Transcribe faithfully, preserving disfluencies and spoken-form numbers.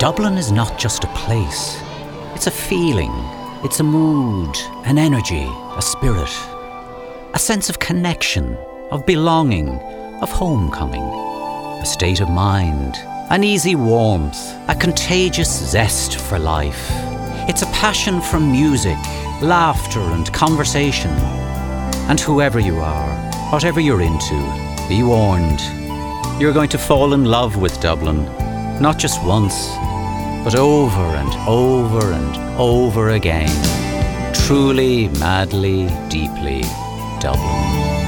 Dublin is not just a place. It's a feeling. It's a mood, an energy, a spirit. A sense of connection, of belonging, of homecoming. A state of mind, an easy warmth, a contagious zest for life. It's a passion for music, laughter and conversation. And whoever you are, whatever you're into, be warned. You're going to fall in love with Dublin, not just once, but over and over and over again. Truly, madly, deeply Dublin.